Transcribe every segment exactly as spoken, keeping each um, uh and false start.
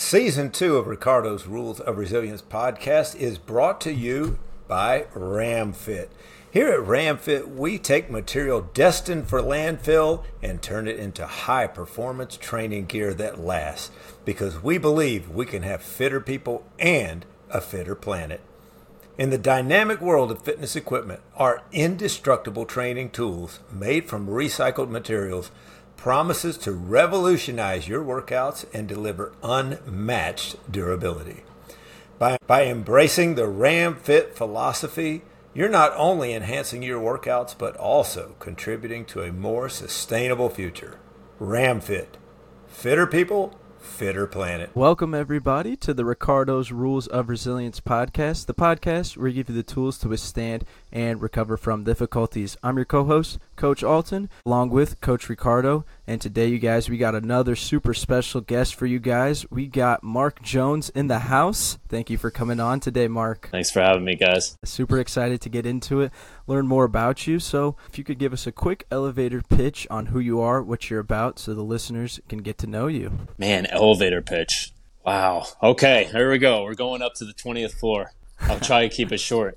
Season two of Ricardo's Rules of Resilience podcast is brought to you by RamFit. Here at RamFit, we take material destined for landfill and turn it into high-performance training gear that lasts, because we believe we can have fitter people and a fitter planet. In the dynamic world of fitness equipment, our indestructible training tools made from recycled materials promises to revolutionize your workouts and deliver unmatched durability. By, by embracing the RamFit philosophy, you're not only enhancing your workouts, but also contributing to a more sustainable future. RamFit. Fitter people, fitter planet. Welcome, everybody, to the Ricardo's Rules of Resilience podcast, the podcast where we give you the tools to withstand and recover from difficulties. I'm your co-host, Coach Alton, along with Coach Ricardo, and today, you guys, we got another super special guest for you guys. We got Mark Jones in the house. Thank you for coming on today, Mark. Thanks for having me, guys. Super excited to get into it, learn more about you. So if you could give us a quick elevator pitch on who you are, what you're about, so the listeners can get to know you. Man, elevator pitch. Wow. Okay, here we go. We're going up to the twentieth floor. I'll try to keep it short.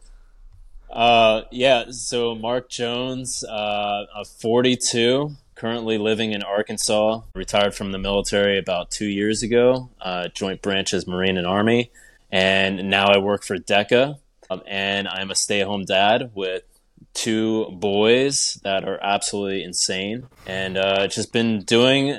Uh, yeah, so Mark Jones, uh, I'm forty-two, currently living in Arkansas, retired from the military about two years ago, uh, joint branches, Marine and Army, and now I work for DECA, um, and I'm a stay-at-home dad with two boys that are absolutely insane, and uh, just been doing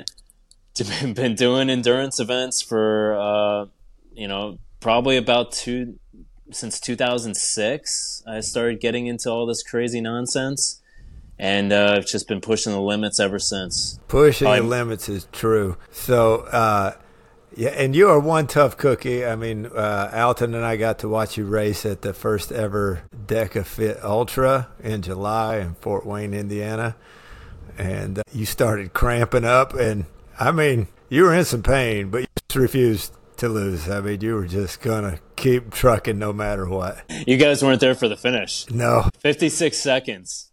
been doing endurance events for, uh, you know, probably about two... Since two thousand six, I started getting into all this crazy nonsense, and uh, I've just been pushing the limits ever since. Pushing I'm, the limits is true. So, uh, yeah, and you are one tough cookie. I mean, uh, Alton and I got to watch you race at the first ever DECA Fit Ultra in July in Fort Wayne, Indiana, and uh, you started cramping up, and I mean, you were in some pain, but you just refused to lose. I mean, you were just gonna keep trucking no matter what. You guys weren't there for the finish. No. fifty-six seconds.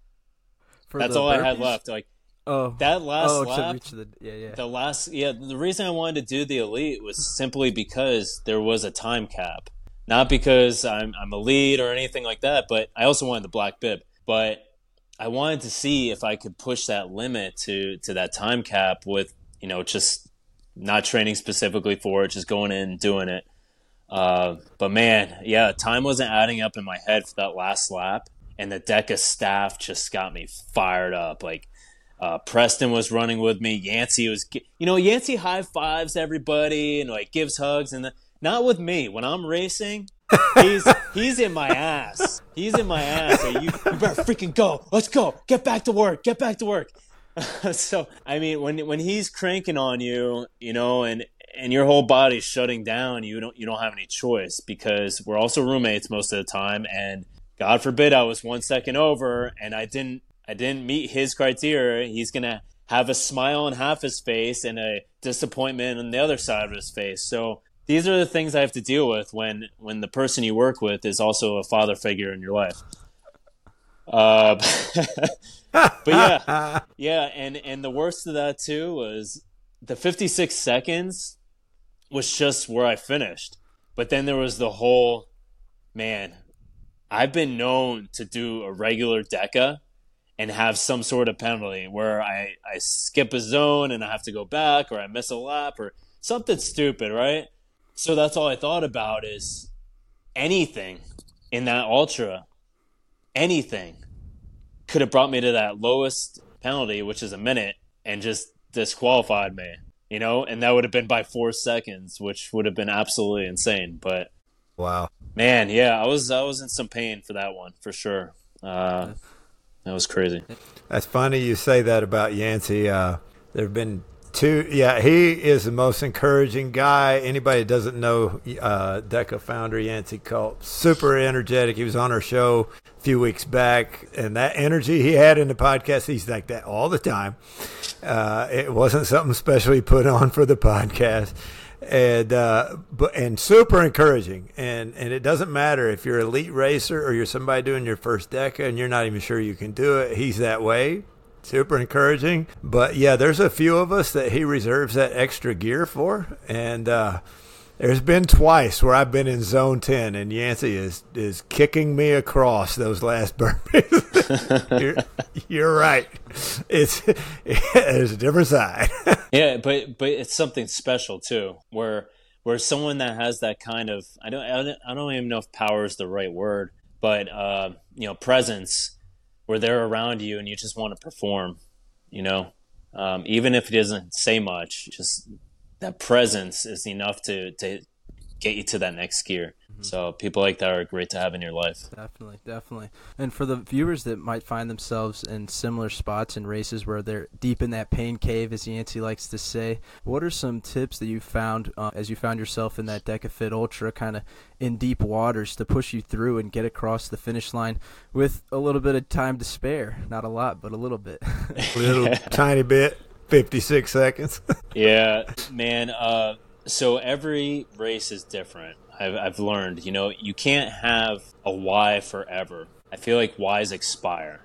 For That's all burpees? I had left. Like oh, that last oh, lap. reach the, yeah, yeah. The last, yeah. The reason I wanted to do the elite was simply because there was a time cap, not because I'm I'm elite or anything like that. But I also wanted the black bib. But I wanted to see if I could push that limit to to that time cap with, you know, just not training specifically for it, just going in and doing it. Uh, but man, yeah, time wasn't adding up in my head for that last lap, and the DECA staff just got me fired up. Like uh, Preston was running with me, Yancey was, you know, Yancey high fives everybody and like gives hugs, and the, not with me. When I'm racing, he's he's in my ass. He's in my ass. Hey, you, you better freaking go. Let's go. Get back to work. Get back to work. So, I mean, when when he's cranking on you, you know, and and your whole body's shutting down, you don't you don't have any choice, because we're also roommates most of the time, and God forbid I was one second over and I didn't I didn't meet his criteria. He's gonna have a smile on half his face and a disappointment on the other side of his face. So these are the things I have to deal with when when the person you work with is also a father figure in your life. Uh, but yeah, yeah, and, and the worst of that too was the fifty-six seconds was just where I finished. But then there was the whole, man, I've been known to do a regular DECA and have some sort of penalty where I, I skip a zone and I have to go back, or I miss a lap or something stupid, right? So that's all I thought about is anything in that ultra, anything could have brought me to that lowest penalty, which is a minute, and just disqualified me, you know, and that would have been by four seconds, which would have been absolutely insane. But wow, man, yeah, I was I was in some pain for that one for sure. Uh, that was crazy. That's funny you say that about Yancey. Uh, there have been two. Yeah, he is the most encouraging guy. Anybody that doesn't know uh, DECA founder Yancey Culp, super energetic. He was on our show a few weeks back, and that energy he had in the podcast, he's like that all the time. Uh, it wasn't something special he put on for the podcast. And uh, but and super encouraging, and and it doesn't matter if you're an elite racer or you're somebody doing your first DECA and you're not even sure you can do it. He's that way. super encouraging. But yeah, there's a few of us that he reserves that extra gear for. And uh, there's been twice where I've been in zone ten and Yancey is, is kicking me across those last burpees. you're, you're right. It's, it's a different side. Yeah, but but it's something special too, where where someone that has that kind of, I don't I don't, I don't even know if power is the right word, but uh, you know, presence, where they're around you and you just want to perform, you know, um, even if it doesn't say much, just that presence is enough to to get you to that next gear. Mm-hmm. So people like that are great to have in your life. Definitely, definitely. And for the viewers that might find themselves in similar spots in races where they're deep in that pain cave, as Yancey likes to say, what are some tips that you found uh, as you found yourself in that DecaFit Ultra kind of in deep waters to push you through and get across the finish line with a little bit of time to spare? Not a lot, but a little bit. A little tiny bit, fifty-six seconds. Yeah, man. Uh, so every race is different. I've, I've learned, you know, you can't have a why forever. I feel like whys expire.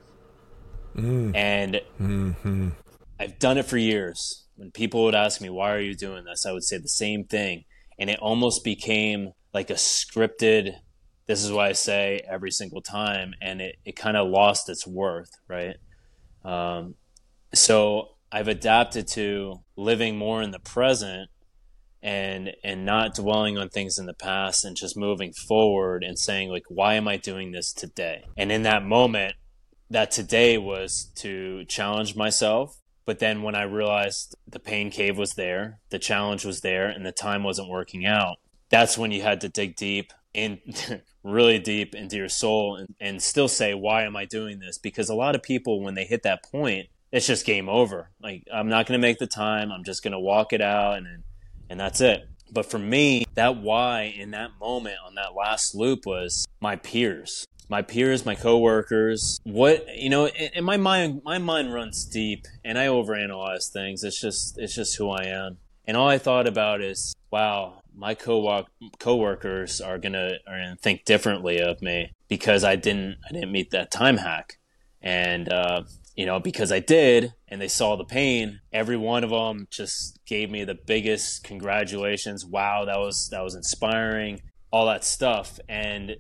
Mm. And mm-hmm. I've done it for years. When people would ask me, why are you doing this? I would say the same thing. And it almost became like a scripted, this is what I say every single time. And it, it kind of lost its worth, right? Um, so I've adapted to living more in the present and and not dwelling on things in the past and just moving forward and saying, like, why am I doing this today? And in that moment, that today was to challenge myself. But then when I realized the pain cave was there, the challenge was there, and the time wasn't working out, that's when you had to dig deep in, really deep into your soul and, and still say, why am I doing this? Because a lot of people, when they hit that point, it's just game over. Like, I'm not going to make the time. I'm just going to walk it out and and that's it. But for me, that why in that moment on that last loop was my peers, my peers, my coworkers. What, you know, in my mind, my mind runs deep and I overanalyze things. It's just, it's just who I am. And all I thought about is, wow, my co coworkers are gonna are gonna think differently of me because I didn't, I didn't meet that time hack. And, uh, you know, because I did, and they saw the pain, every one of them just gave me the biggest congratulations. Wow, that was that was inspiring, all that stuff. And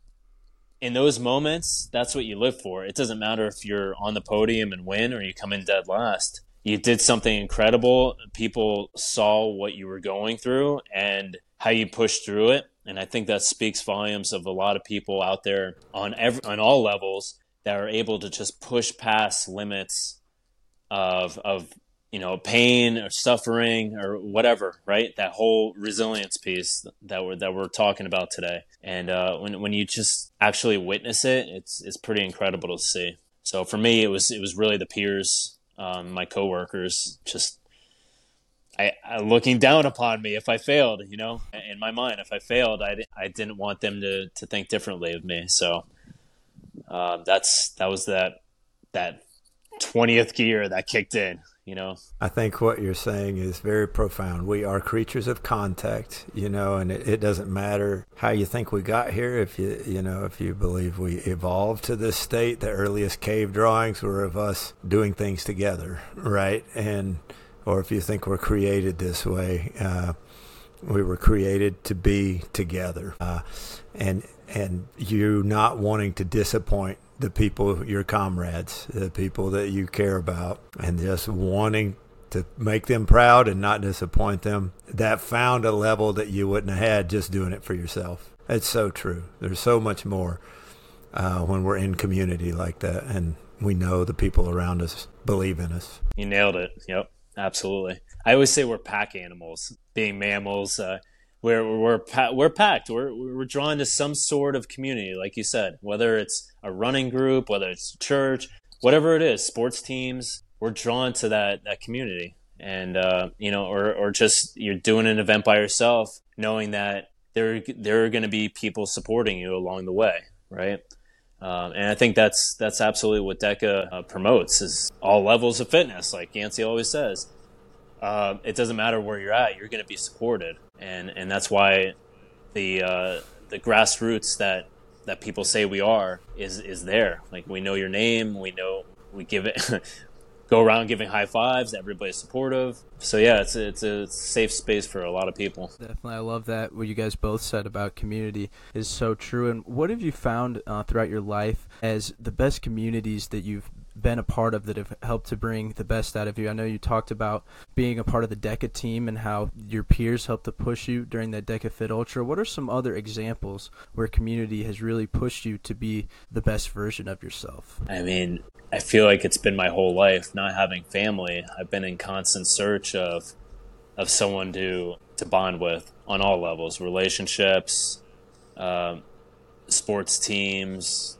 in those moments, that's what you live for. It doesn't matter if you're on the podium and win or you come in dead last. You did something incredible. People saw what you were going through and how you pushed through it. And I think that speaks volumes of a lot of people out there on every, on all levels that are able to just push past limits of, of, you know, pain or suffering or whatever, right? That whole resilience piece that we're, that we're talking about today. And uh, when, when you just actually witness it, it's, it's pretty incredible to see. So for me, it was, it was really the peers, um, my coworkers, just I, I looking down upon me if I failed, you know, in my mind, if I failed, I, I didn't want them to, to think differently of me. So Uh, that's that was that that twentieth gear that kicked in, you know. I think what you're saying is very profound. We are creatures of contact, you know, and it, it doesn't matter how you think we got here. If you you know if you believe we evolved to this state, the earliest cave drawings were of us doing things together, right? And or if you think we're created this way, uh, we were created to be together, uh, and. And you not wanting to disappoint the people, your comrades, the people that you care about, and just wanting to make them proud and not disappoint them, that found a level that you wouldn't have had just doing it for yourself. It's so true. There's so much more uh, when we're in community like that, and we know the people around us believe in us. You nailed it. Yep, absolutely. I always say we're pack animals, being mammals. Uh, We're we're we're packed. We're we're drawn to some sort of community, like you said. Whether it's a running group, whether it's church, whatever it is, sports teams. We're drawn to that that community, and uh, you know, or or just you're doing an event by yourself, knowing that there there are going to be people supporting you along the way, right? Um, and I think that's that's absolutely what Deca uh, promotes is all levels of fitness, like Yancey always says. Uh, it doesn't matter where you're at; you're going to be supported, and and that's why the uh, the grassroots that, that people say we are is is there. Like we know your name, we know we give it, go around giving high fives. Everybody's supportive. So yeah, it's a, it's a safe space for a lot of people. Definitely. I love that what you guys both said about community is so true. And what have you found uh, throughout your life as the best communities that you've been a part of that have helped to bring the best out of you? I know you talked about being a part of the DECA team and how your peers helped to push you during that DECA Fit Ultra. What are some other examples where community has really pushed you to be the best version of yourself? I mean, I feel like it's been my whole life not having family. I've been in constant search of of someone to to bond with on all levels, relationships, uh, sports teams,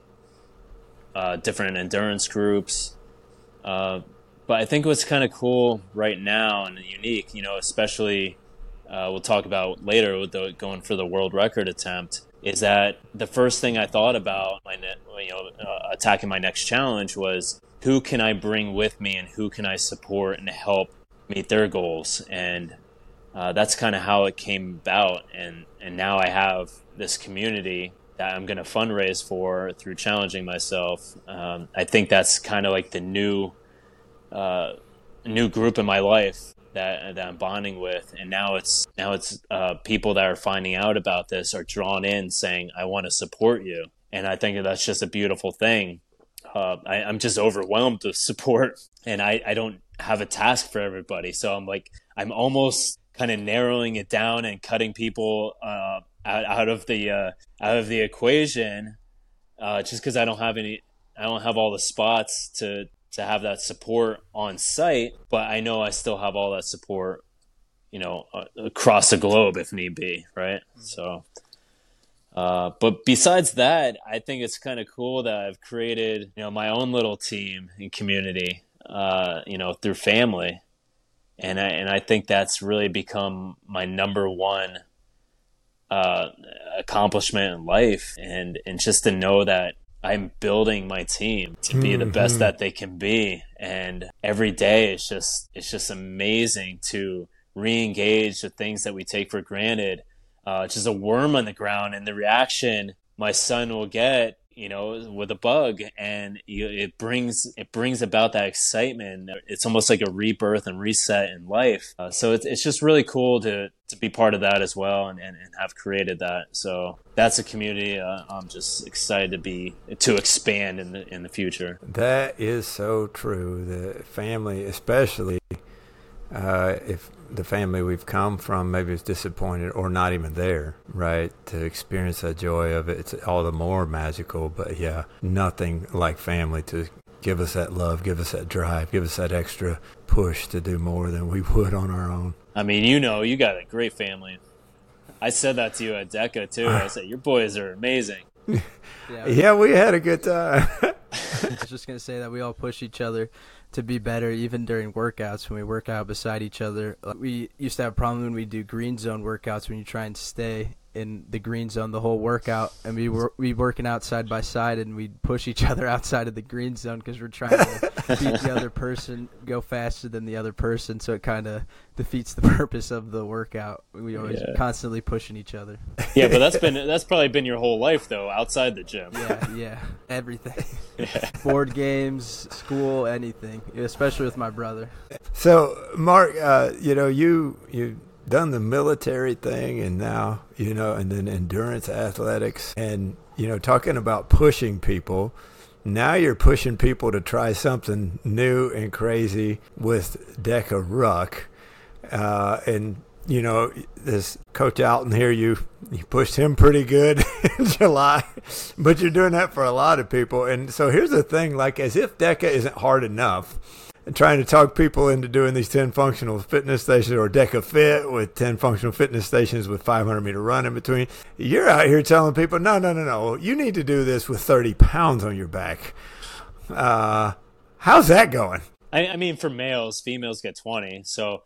uh, different endurance groups. Uh, but I think what's kind of cool right now and unique, you know, especially uh, we'll talk about later with the, going for the world record attempt, is that the first thing I thought about, my ne- you know, uh, attacking my next challenge was who can I bring with me and who can I support and help meet their goals. And uh, that's kind of how it came about. And, and now I have this community that I'm going to fundraise for through challenging myself. Um, I think that's kind of like the new, uh, new group in my life that that I'm bonding with, and now it's now it's uh, people that are finding out about this are drawn in, saying, "I want to support you," and I think that's just a beautiful thing. Uh, I, I'm just overwhelmed with support, and I, I don't have a task for everybody, so I'm like I'm almost kind of narrowing it down and cutting people uh, out out of the uh, out of the equation, uh, just because I don't have any, I don't have all the spots to. to have that support on site, but I know I still have all that support, you know, uh, across the globe if need be, right? Mm-hmm. So, uh, but besides that, I think it's kind of cool that I've created, you know, my own little team and community, uh, you know, through family. And I, and I think that's really become my number one uh, accomplishment in life. And, and just to know that I'm building my team to be mm-hmm. the best that they can be. And every day it's just, it's just amazing to re-engage the things that we take for granted. Uh, just a worm on the ground and the reaction my son will get, you know, with a bug, and you, it brings, it brings about that excitement. It's almost like a rebirth and reset in life. Uh, so it's, it's just really cool to, to be part of that as well, and, and, and have created that. So that's a community uh, I'm just excited to be, to expand in the, in the future. That is so true. The family, especially uh, if the family we've come from maybe is disappointed or not even there, right? To experience that joy of it, it's all the more magical. But yeah, nothing like family to give us that love, give us that drive, give us that extra push to do more than we would on our own. I mean, you know, you got a great family. I said that to you at DECA too. I said, your boys are amazing. Yeah, yeah, we had a good time. I was just going to say that we all push each other to be better, even during workouts when we work out beside each other. We used to have a problem when we do green zone workouts, when you try and stay in the green zone the whole workout, and we were we working out side by side, and we'd push each other outside of the green zone because we're trying to beat the other person, go faster than the other person, so it kind of defeats the purpose of the workout. We always yeah. constantly pushing each other. Yeah, but that's been that's probably been your whole life though, outside the gym. Yeah, yeah, everything. Yeah. Board games, school, anything, especially with my brother. So, Mark, uh, you know, you you. done the military thing, and now, you know, and then endurance athletics, and, you know, talking about pushing people. Now you're pushing people to try something new and crazy with DECA Ruck. Uh, and, you know, this Coach Alton here, you, you pushed him pretty good in July, but you're doing that for a lot of people. And so here's the thing, like, as if DECA isn't hard enough, and trying to talk people into doing these ten functional fitness stations, or DECA Fit with ten functional fitness stations with five hundred meter run in between. You're out here telling people, no, no, no, no, you need to do this with thirty pounds on your back. Uh, how's that going? I, I mean, for males, females get twenty. So,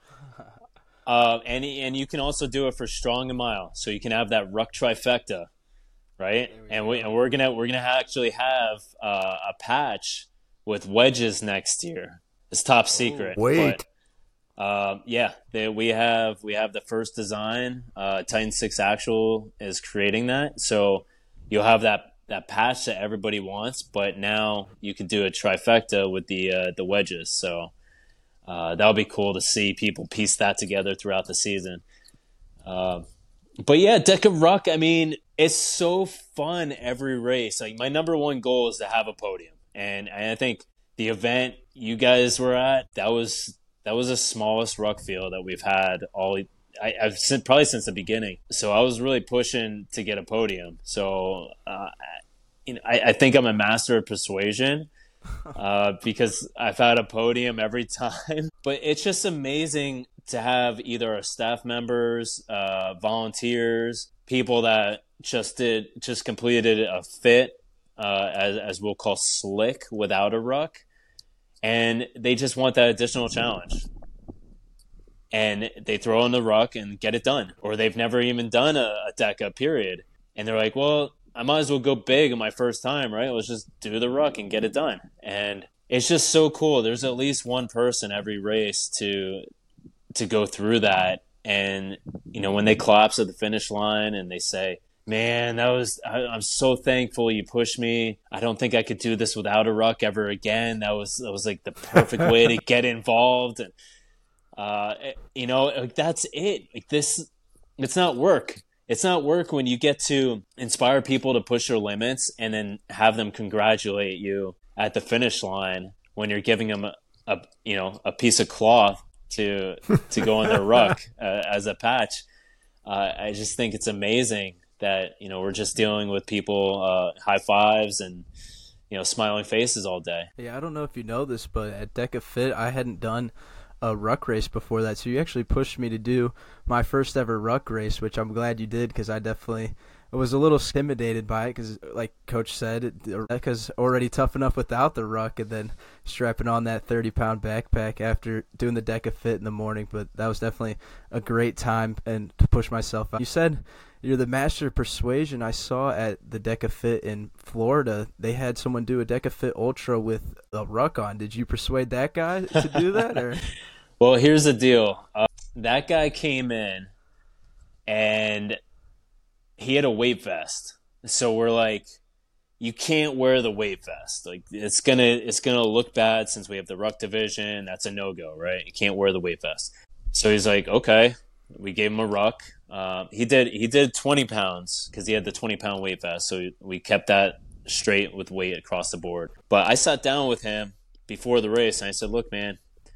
uh, and and you can also do it for strong and mile. So you can have that ruck trifecta, right? And we and we're gonna we're gonna actually have uh, a patch with wedges next year. It's top secret. Oh, wait. But, uh, yeah, they, we have we have the first design. Uh, Titan six Actual is creating that, so you'll have that that patch that everybody wants, but now you can do a trifecta with the uh, the wedges. So uh, that'll be cool to see people piece that together throughout the season. Uh, but yeah, Deca Ruck, I mean, it's so fun every race. Like, my number one goal is to have a podium, and, and I think the event you guys were at, that was that was the smallest ruck field that we've had all. I, I've since, probably since the beginning. So I was really pushing to get a podium. So uh, you know, I, I think I'm a master of persuasion uh, because I've had a podium every time. But it's just amazing to have either our staff members, uh, volunteers, people that just did just completed a fit, uh, as as we'll call slick, without a ruck, and they just want that additional challenge. And they throw in the ruck and get it done. Or they've never even done a, a Deca, period. And they're like, well, I might as well go big on my first time, right? Let's just do the ruck and get it done. And it's just so cool. There's at least one person every race to to go through that. And, you know, when they collapse at the finish line and they say, man, that was I, I'm so thankful you pushed me. I don't think I could do this without a ruck ever again. That was, that was like the perfect way to get involved. And Uh, you know, like, that's it. Like, this, it's not work. It's not work when you get to inspire people to push their limits and then have them congratulate you at the finish line when you're giving them a, a you know, a piece of cloth to to go on their ruck uh, as a patch. Uh, I just think it's amazing that, you know, we're just dealing with people, uh, high fives and, you know, smiling faces all day. Yeah, I don't know if you know this, but at Deca Fit, I hadn't done a ruck race before that, so you actually pushed me to do my first ever ruck race, which I'm glad you did, because I definitely was a little intimidated by it, because like Coach said, Deca's already tough enough without the ruck, and then strapping on that thirty pound backpack after doing the Deca Fit in the morning. But that was definitely a great time and to push myself out. You said you're the master of persuasion. I saw at the Deca Fit in Florida, they had someone do a Deca Fit Ultra with a ruck on. Did you persuade that guy to do that? Or? Well, here's the deal. Uh, that guy came in, and he had a weight vest. So we're like, you can't wear the weight vest. Like, it's gonna it's gonna look bad since we have the ruck division. That's a no-go, right? You can't wear the weight vest. So he's like, okay. We gave him a ruck. Uh, he did he did twenty pounds because he had the twenty pound weight vest. So we kept that straight with weight across the board. But I sat down with him before the race, and I said, look, man,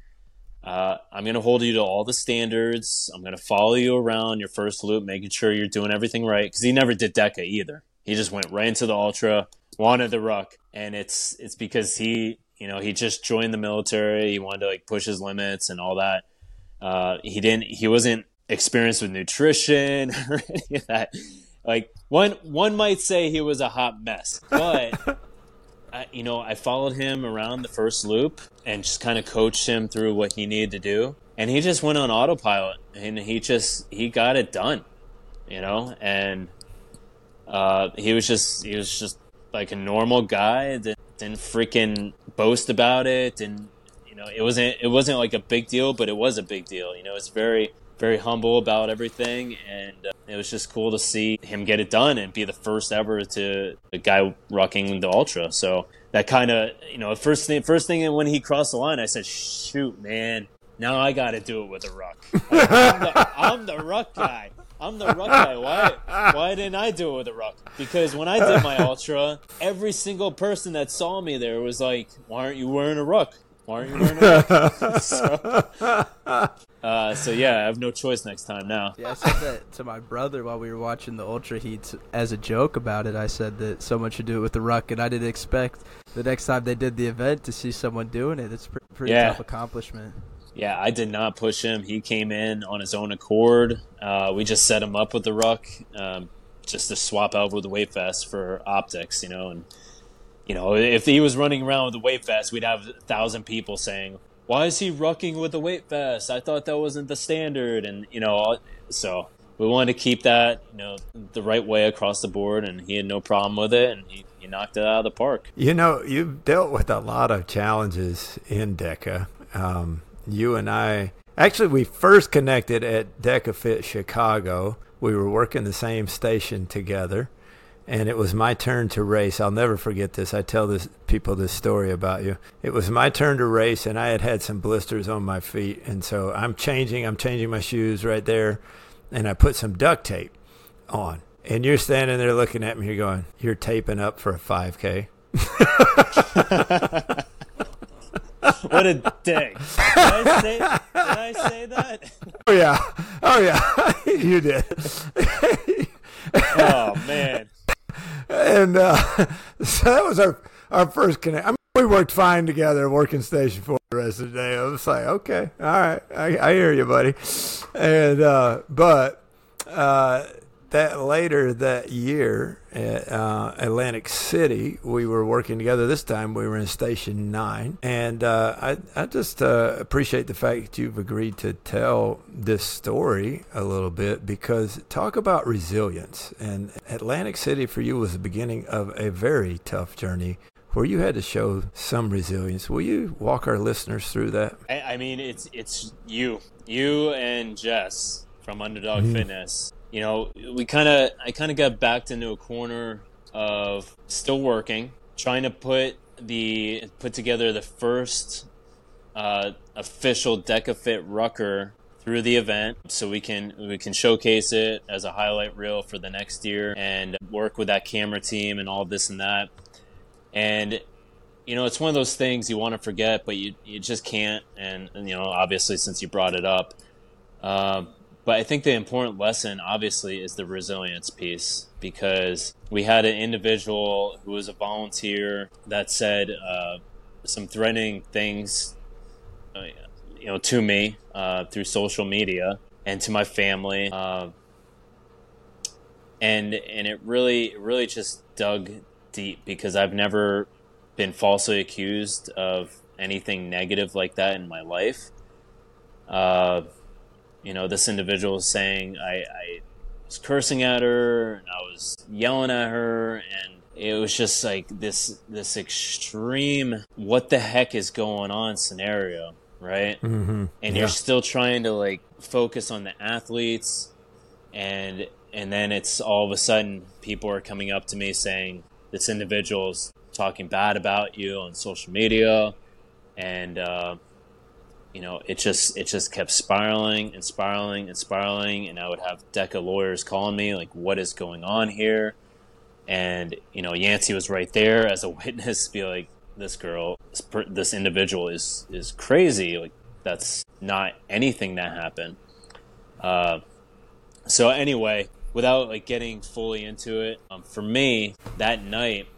Uh, I'm going to hold you to all the standards. I'm going to follow you around your first loop, making sure you're doing everything right. Because he never did Deca either. He just went right into the Ultra, wanted the ruck. And it's it's because he, you know, he just joined the military. He wanted to, like, push his limits and all that. Uh, he didn't, he wasn't experienced with nutrition or any of that. Like, one, one might say he was a hot mess. But I, you know, I followed him around the first loop and just kind of coached him through what he needed to do. And he just went on autopilot, and he just, he got it done, you know, and uh, he was just, he was just like a normal guy that didn't freaking boast about it. And, you know, it wasn't, it wasn't like a big deal, but it was a big deal. You know, it's very, very humble about everything. And uh, it was just cool to see him get it done and be the first ever to a guy rocking the Ultra. So that kind of, you know, first thing, first thing when he crossed the line, I said, shoot, man, now I got to do it with a ruck. Like, I'm, the, I'm the ruck guy. I'm the ruck guy. Why, why didn't I do it with a ruck? Because when I did my Ultra, every single person that saw me there was like, why aren't you wearing a ruck? Why aren't you wearing a ruck? so, uh, so yeah, I have no choice next time now. Yeah, I said that to my brother while we were watching the Ultra Heats as a joke about it. I said that someone should do it with the ruck, and I didn't expect the next time they did the event to see someone doing it. It's a pretty yeah. tough accomplishment. Yeah, I did not push him. He came in on his own accord. Uh, we just set him up with the ruck, um, just to swap out with the weight vest for optics, you know. And you know, if he was running around with the weight vest, we'd have a thousand people saying, "Why is he rucking with the weight vest? I thought that wasn't the standard." And you know, so we wanted to keep that, you know, the right way across the board, and he had no problem with it, and he, he knocked it out of the park. You know, you've dealt with a lot of challenges in Deca. Um, you and I, actually, we first connected at Deca Fit Chicago. We were working the same station together, and it was my turn to race. I'll never forget this. I tell this people this story about you. It was my turn to race, and I had had some blisters on my feet, and so I'm changing. I'm changing my shoes right there, and I put some duct tape on. And you're standing there looking at me. You're going, "You're taping up for a five K." What a dick. Did I say, did I say that? Oh, yeah. Oh, yeah. You did. Oh, man. And uh, so that was our, our first connect. I mean, we worked fine together, working station for the rest of the day. I was like, okay, all right. I, I hear you, buddy. And uh, But uh, that later that year at uh, Atlantic City, we were working together. This time we were in Station nine. And uh, I, I just uh, appreciate the fact that you've agreed to tell this story a little bit, because talk about resilience. And Atlantic City for you was the beginning of a very tough journey where you had to show some resilience. Will you walk our listeners through that? I, I mean, it's it's you. You and Jess from Underdog mm-hmm. Fitness. You know, we kind of, I kind of got backed into a corner of still working, trying to put the, put together the first uh, official DecaFit Rucker through the event, so we can, we can showcase it as a highlight reel for the next year and work with that camera team and all this and that. And, you know, it's one of those things you want to forget, but you, you just can't. And, and, you know, obviously since you brought it up, um, but I think the important lesson, obviously, is the resilience piece, because we had an individual who was a volunteer that said uh, some threatening things, uh, you know, to me uh, through social media and to my family, uh, and and it really, it really just dug deep, because I've never been falsely accused of anything negative like that in my life. Uh, You know, this individual was saying I, I was cursing at her and I was yelling at her, and it was just like this this extreme what the heck is going on scenario, right? Mm-hmm. And yeah. you're still trying to like focus on the athletes, and and then it's all of a sudden people are coming up to me saying this individual's talking bad about you on social media, and uh you know, it just it just kept spiraling and spiraling and spiraling, and I would have DECA lawyers calling me like, what is going on here? And, you know, Yancey was right there as a witness, be like, this girl, this, per, this individual is, is crazy. Like, that's not anything that happened. Uh, so anyway, without like getting fully into it, um, for me, that night,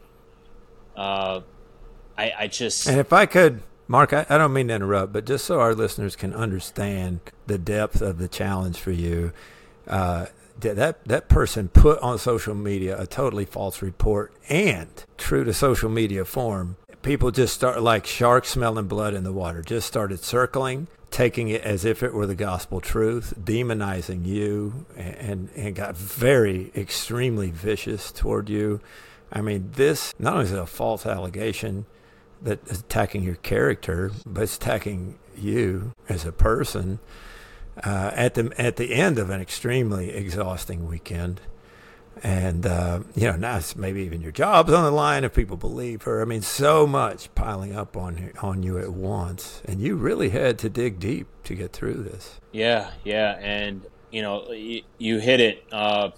uh, I, I just... And if I could... Mark, I, I don't mean to interrupt, but just so our listeners can understand the depth of the challenge for you, uh, that that person put on social media a totally false report, and true to social media form, people just start like sharks smelling blood in the water, just started circling, taking it as if it were the gospel truth, demonizing you, and, and got very, extremely vicious toward you. I mean, this not only is it a false allegation that is attacking your character, but it's attacking you as a person uh, at the at the end of an extremely exhausting weekend. And, uh, you know, now it's maybe even your job's on the line if people believe her. I mean, so much piling up on, on you at once. And you really had to dig deep to get through this. Yeah, yeah. And, you know, you, you hit it. Uh,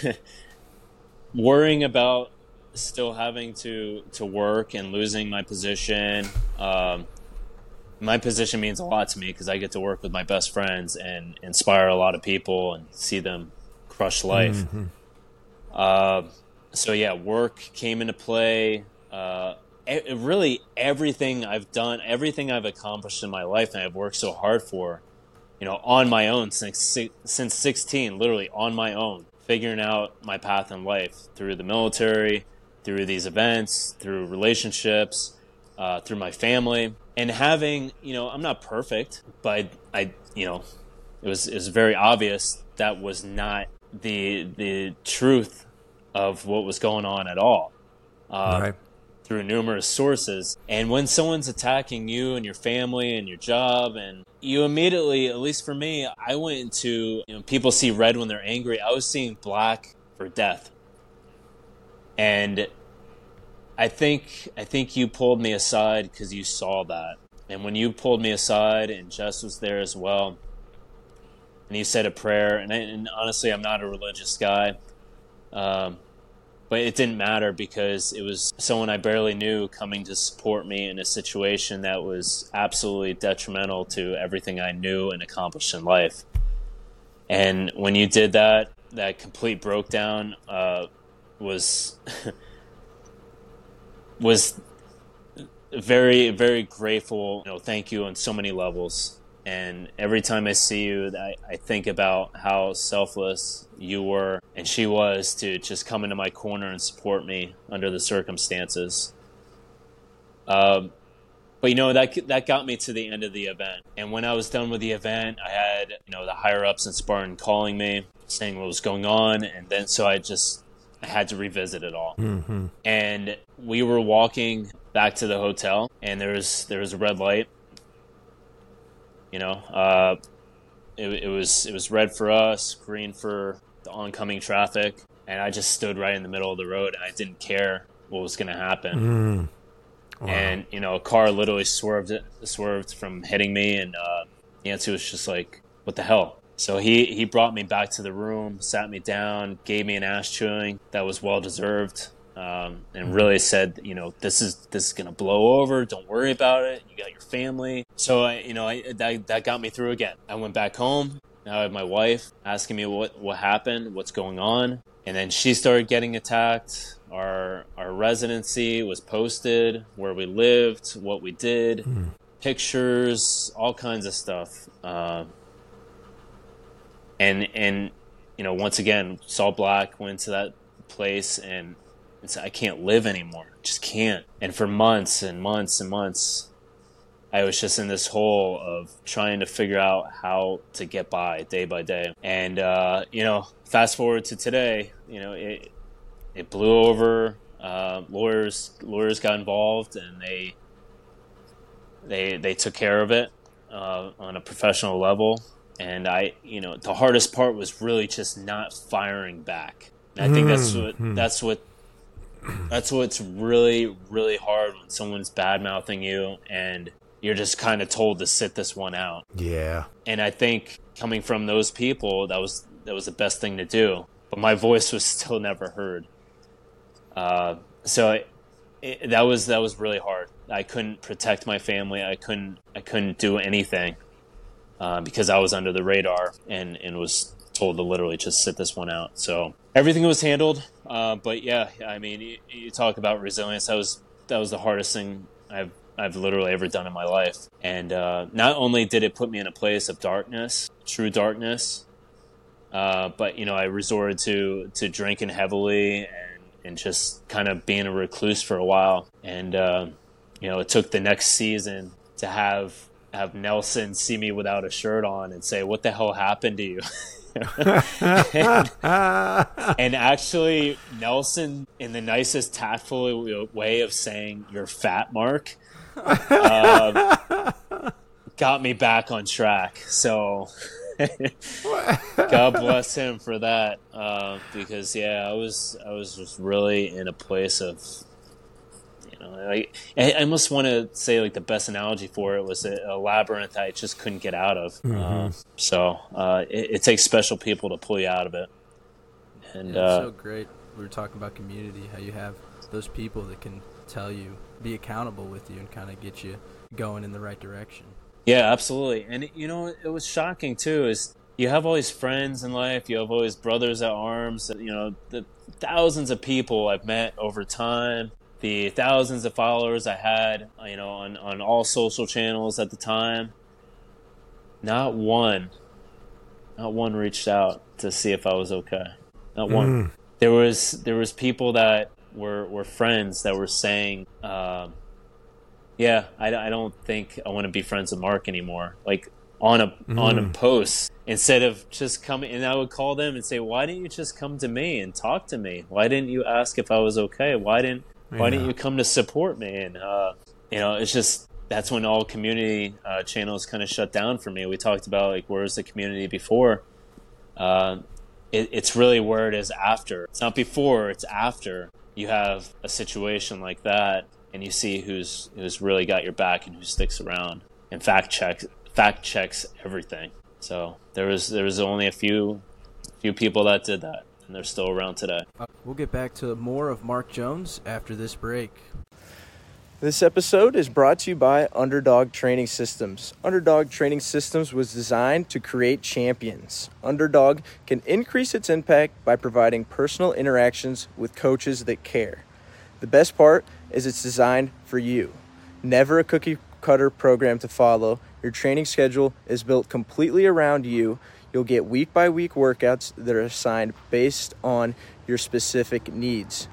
worrying about still having to, to work and losing my position. Um, my position means a lot to me because I get to work with my best friends and inspire a lot of people and see them crush life. Mm-hmm. Uh, so yeah, work came into play. Uh, it, really everything I've done, everything I've accomplished in my life and I've worked so hard for, you know, on my own since, since sixteen, literally on my own, figuring out my path in life through the military, through these events, through relationships, uh, through my family, and having, you know, I'm not perfect, but I, you know, it was, it was very obvious that was not the, the truth of what was going on at all, uh, right. through numerous sources. And when someone's attacking you and your family and your job, and you immediately, at least for me, I went into, you know, people see red when they're angry. I was seeing black for death. And I think I think you pulled me aside because you saw that. And when you pulled me aside, and Jess was there as well, and you said a prayer, and, I, and honestly, I'm not a religious guy, um, but it didn't matter because it was someone I barely knew coming to support me in a situation that was absolutely detrimental to everything I knew and accomplished in life. And when you did that, that complete breakdown uh, was was very, very grateful. You know, thank you on so many levels. And every time I see you, I, I think about how selfless you were and she was to just come into my corner and support me under the circumstances. Um, but you know, that that got me to the end of the event. And when I was done with the event, I had, you know, the higher ups in Spartan calling me, saying what was going on, and then so I just I had to revisit it all. Mm-hmm. And we were walking back to the hotel, and there was there was a red light. You know, uh, it, it was it was red for us, green for the oncoming traffic, and I just stood right in the middle of the road, and I didn't care what was going to happen. Mm. Wow. And you know, a car literally swerved swerved from hitting me, and uh, Nancy was just like, "What the hell?" So he, he brought me back to the room, sat me down, gave me an ass chewing that was well deserved, um, and really said, you know, this is this is gonna blow over. Don't worry about it. You got your family. So I, you know, I, that that got me through again. I went back home. Now I have my wife asking me what, what happened, what's going on, and then she started getting attacked. Our our residency was posted, where we lived, what we did, mm. pictures, all kinds of stuff. Uh, And, and you know, once again, Saul Black went to that place and, and said, I can't live anymore. Just can't. And for months and months and months, I was just in this hole of trying to figure out how to get by day by day. And, uh, you know, fast forward to today, you know, it it blew over. Uh, lawyers lawyers got involved, and they they they took care of it uh, on a professional level. And I, you know, the hardest part was really just not firing back. And I think that's what that's what that's what's really, really hard when someone's bad mouthing you and you're just kind of told to sit this one out. Yeah. And I think coming from those people, that was that was the best thing to do. But my voice was still never heard. Uh, so it, it, that was that was really hard. I couldn't protect my family. I couldn't I couldn't do anything. Uh, because I was under the radar and, and was told to literally just sit this one out. So everything was handled. Uh, but yeah, I mean, you, you talk about resilience. That was that was the hardest thing I've I've literally ever done in my life. And uh, not only did it put me in a place of darkness, true darkness, uh, but you know, I resorted to to drinking heavily and and just kind of being a recluse for a while. And uh, you know, it took the next season to have. have Nelson see me without a shirt on and say, what the hell happened to you? and, and actually, Nelson, in the nicest tactful way of saying, you're fat, Mark, uh, got me back on track. So God bless him for that. Uh, because, yeah, I was, I was just really in a place of, I, I almost want to say like the best analogy for it was a, a labyrinth I just couldn't get out of. Mm-hmm. Uh, so uh, it, it takes special people to pull you out of it. And yeah, it's uh, so great. We were talking about community, how you have those people that can tell you, be accountable with you, and kind of get you going in the right direction. Yeah, absolutely. And you know, it was shocking too. Is you have all these friends in life, you have all these brothers at arms. You know, the thousands of people I've met over time. The thousands of followers I had, you know, on, on all social channels at the time, not one, not one reached out to see if I was okay. Not one. Mm. There was there was people that were, were friends that were saying, um, yeah, I, I don't think I want to be friends with Mark anymore. Like on a mm. on a post, instead of just coming, and I would call them and say, why didn't you just come to me and talk to me? Why didn't you ask if I was okay? Why didn't Why didn't you come to support me? And, uh, you know, it's just, that's when all community uh, channels kind of shut down for me. We talked about, like, where's the community before? Uh, it, it's really where it is after. It's not before, it's after. you have a situation like that, and you see who's who's really got your back and who sticks around and fact checks fact checks everything. So there was there was only a few few people that did that, and they're still around today. We'll get back to more of Mark Jones after this break. This episode is brought to you by Underdog Training Systems. Underdog Training Systems was designed to create champions. Underdog can increase its impact by providing personal interactions with coaches that care. The best part is it's designed for you. Never a cookie cutter program to follow. Your training schedule is built completely around you. You'll get week by week workouts that are assigned based on your specific needs.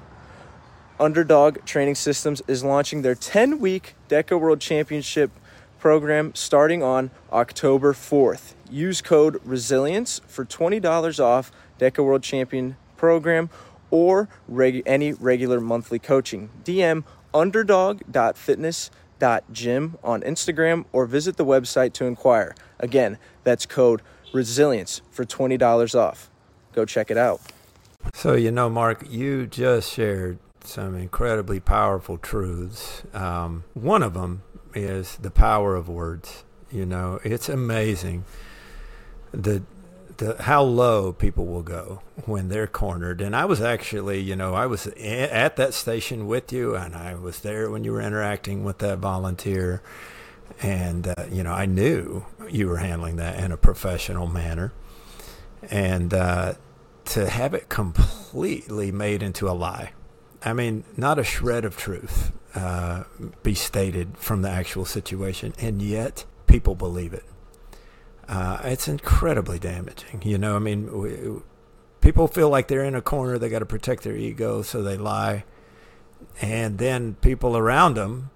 Underdog Training Systems is launching their ten-week DECA World Championship program starting on October fourth. Use code RESILIENCE for twenty dollars off DECA World Champion program or reg- any regular monthly coaching. D M underdog dot fitness dot gym on Instagram or visit the website to inquire. Again, that's code RESILIENCE for twenty dollars off. Go check it out. So, you know, Mark, you just shared some incredibly powerful truths. Um, one of them is the power of words. You know, it's amazing the the how low people will go when they're cornered. And I was actually, you know, I was at that station with you, and I was there when you were interacting with that volunteer. And, uh, you know, I knew you were handling that in a professional manner. And uh, to have it completely made into a lie. I mean, not a shred of truth uh, be stated from the actual situation, and yet people believe it. Uh, it's incredibly damaging. You know, I mean, we, people feel like they're in a corner. They got to protect their ego, so they lie. And then people around them,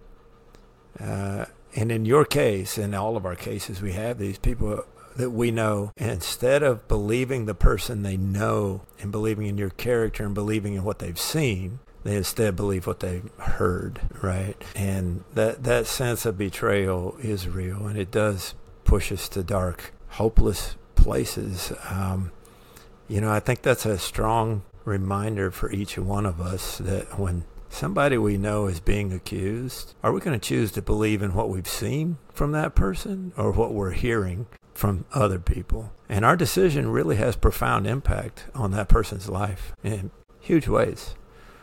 uh, and in your case, in all of our cases, we have these people that we know, instead of believing the person they know and believing in your character and believing in what they've seen, they instead believe what they've heard, right? And that, that sense of betrayal is real, and it does push us to dark, hopeless places. Um, you know, I think that's a strong reminder for each one of us that when somebody we know is being accused, are we going to choose to believe in what we've seen from that person or what we're hearing from other people? And our decision really has profound impact on that person's life in huge ways.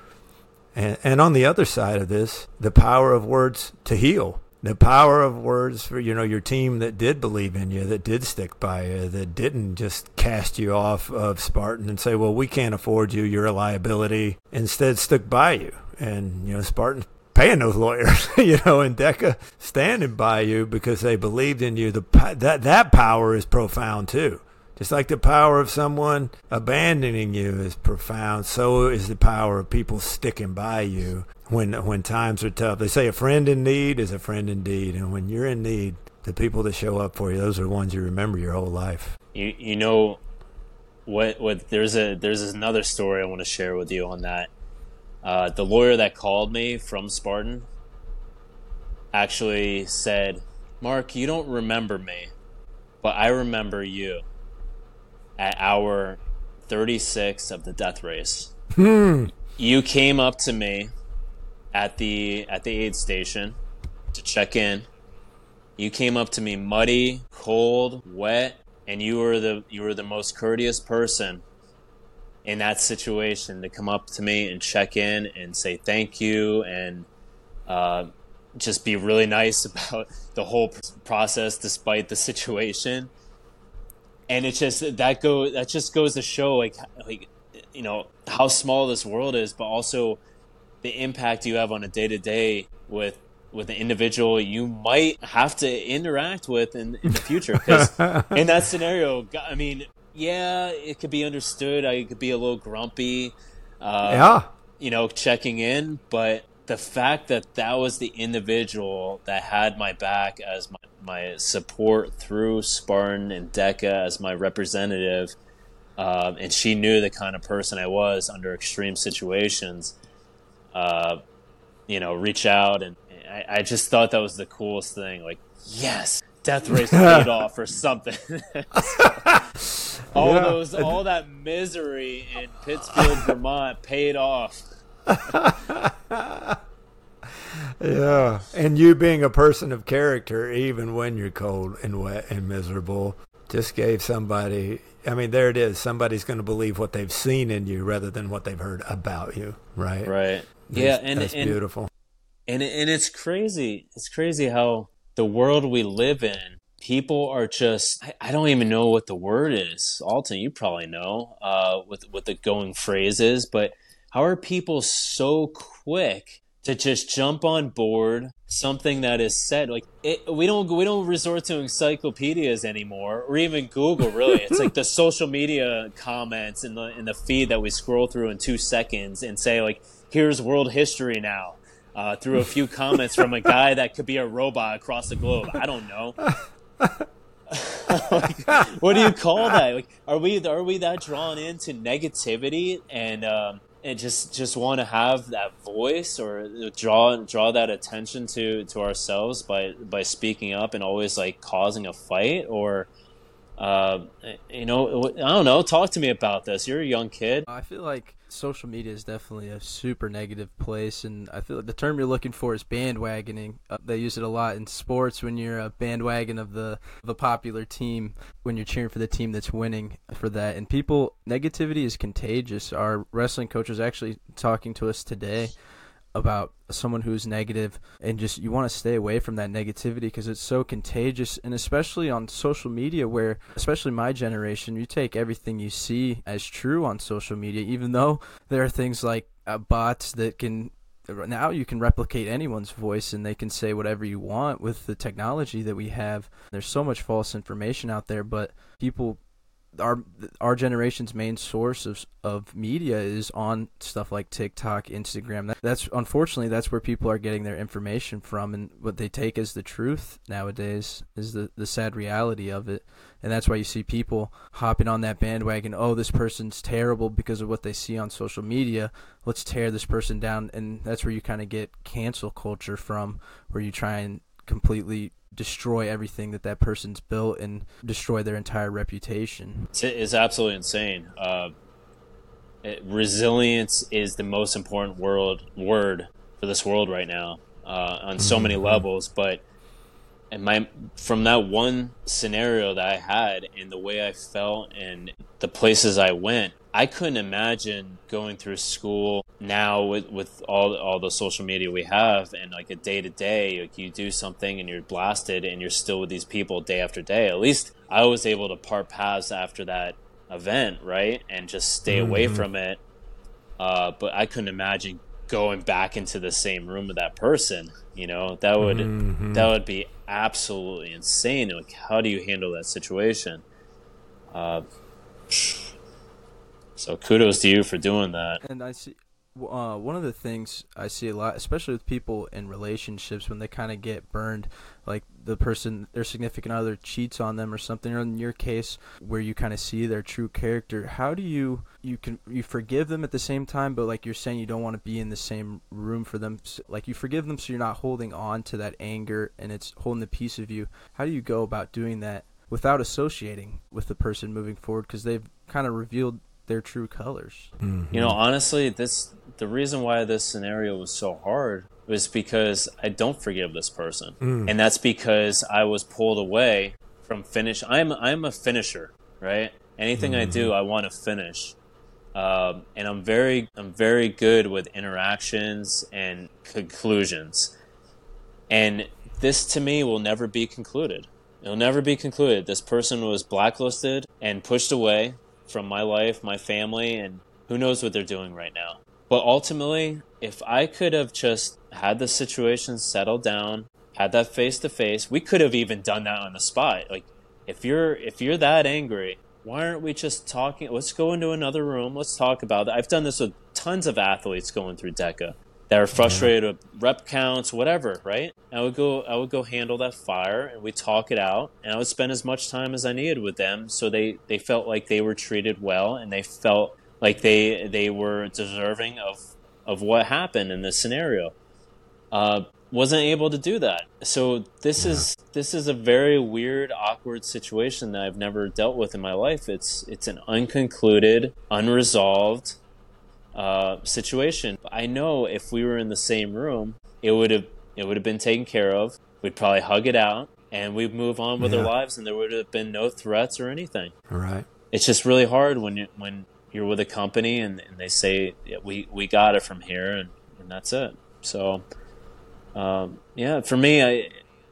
And, and on the other side of this, the power of words to heal, the power of words for, you know, your team that did believe in you, that did stick by you, that didn't just cast you off of Spartan and say, well, we can't afford you, you're a liability, instead stuck by you. And, you know, Spartan's paying those lawyers, you know, and DECA standing by you because they believed in you. The that that power is profound too. Just like the power of someone abandoning you is profound, so is the power of people sticking by you when when times are tough. They say a friend in need is a friend indeed, and when you're in need, the people that show up for you, those are the ones you remember your whole life. You you know what what there's a there's another story I want to share with you on that. Uh, the lawyer that called me from Spartan actually said, "Mark, you don't remember me, but I remember you at hour thirty-six of the death race. Hmm. You came up to me at the at the aid station to check in. You came up to me muddy, cold, wet, and you were the you were the most courteous person in that situation to come up to me and check in and say thank you and uh, just be really nice about the whole process despite the situation." And it just that go that just goes to show like like you know how small this world is, but also the impact you have on a day to day with with an individual you might have to interact with in, in the future. Because in that scenario, I mean, yeah, it could be understood. I could be a little grumpy, uh, yeah, you know, checking in, but the fact that that was the individual that had my back as my, my support through Spartan and DECA as my representative, uh, and she knew the kind of person I was under extreme situations, uh, you know, reach out. And I, I just thought that was the coolest thing. Like, yes, death race paid off or something. all yeah. those, all that misery in Pittsfield, Vermont paid off. Yeah, and you being a person of character, even when you're cold and wet and miserable, just gave somebody, I mean, there it is. Somebody's going to believe what they've seen in you rather than what they've heard about you, right? Right. That's, yeah, and that's and, beautiful. And and it's crazy. It's crazy how the world we live in, people are just, I, I don't even know what the word is. Alton, you probably know uh, what, what the going phrase is, but how are people so quick to just jump on board something that is said? Like it, we don't we don't resort to encyclopedias anymore, or even Google. Really, it's like the social media comments in the in the feed that we scroll through in two seconds and say like, "Here's world history now," uh, through a few comments from a guy that could be a robot across the globe. I don't know. Like, what do you call that? Like, are we are we that drawn into negativity and? Um, and just just want to have that voice or draw draw that attention to to ourselves by by speaking up and always like causing a fight? Or uh you know, I don't know, talk to me about this. You're a young kid. I feel like social media is definitely a super negative place, and I feel like the term you're looking for is bandwagoning. Uh, they use it a lot in sports when you're a bandwagon of the of a popular team, when you're cheering for the team that's winning for that. And people, negativity is contagious. Our wrestling coach was actually talking to us today about someone who's negative, and just you want to stay away from that negativity because it's so contagious. And especially on social media, where especially my generation, you take everything you see as true on social media, even though there are things like uh, bots that can now you can replicate anyone's voice and they can say whatever you want with the technology that we have. There's so much false information out there, but people our our generation's main source of of media is on stuff like TikTok, Instagram. That, that's unfortunately that's where people are getting their information from, and what they take as the truth nowadays is the the sad reality of it. And that's why you see people hopping on that bandwagon. Oh, this person's terrible because of what they see on social media. Let's tear this person down. And that's where you kind of get cancel culture from, where you try and completely destroy everything that that person's built and destroy their entire reputation. It's, it's absolutely insane. Uh, it, resilience is the most important world word for this world right now, uh, on so mm-hmm. many levels. But and my from that one scenario that I had and the way I felt and the places I went, I couldn't imagine going through school now with, with all all the social media we have, and like a day to day, like you do something and you're blasted and you're still with these people day after day. At least I was able to part paths after that event, right, and just stay mm-hmm. away from it. Uh, but I couldn't imagine going back into the same room with that person. You know, that would mm-hmm. that would be absolutely insane. Like, how do you handle that situation? Uh, So kudos to you for doing that. And I see uh, one of the things I see a lot, especially with people in relationships, when they kind of get burned, like the person, their significant other cheats on them or something, or in your case, where you kind of see their true character. How do you, you can, you forgive them at the same time, but like you're saying, you don't want to be in the same room for them. Like you forgive them so you're not holding on to that anger and it's holding the piece of you. How do you go about doing that without associating with the person moving forward? Because they've kind of revealed their true colors. Mm-hmm. You know, honestly, this the reason why this scenario was so hard was because I don't forgive this person, mm. and that's because I was pulled away from finish. I'm I'm a finisher, right? Anything mm-hmm. I do, I want to finish, um, and I'm very I'm very good with interactions and conclusions, and this to me will never be concluded. It'll never be concluded. This person was blacklisted and pushed away from my life, my family, and who knows what they're doing right now. But ultimately, if I could have just had the situation settled down, had that face to face, we could have even done that on the spot. Like, if you're if you're that angry, why aren't we just talking? Let's go into another room. Let's talk about it. I've done this with tons of athletes going through DECA that are frustrated yeah. with rep counts, whatever, right? I would go I would go handle that fire, and we talk it out, and I would spend as much time as I needed with them so they, they felt like they were treated well, and they felt like they they were deserving of, of what happened in this scenario. Uh, wasn't able to do that. So this yeah. is this is a very weird, awkward situation that I've never dealt with in my life. It's it's an unconcluded, unresolved uh, situation. I know if we were in the same room, it would have it would have been taken care of. We'd probably hug it out, and we'd move on with Yeah. our lives, and there would have been no threats or anything. Right. It's just really hard when you when you're with a company and, and they say, yeah, we we got it from here, and, and that's it. So, um, yeah, for me, I,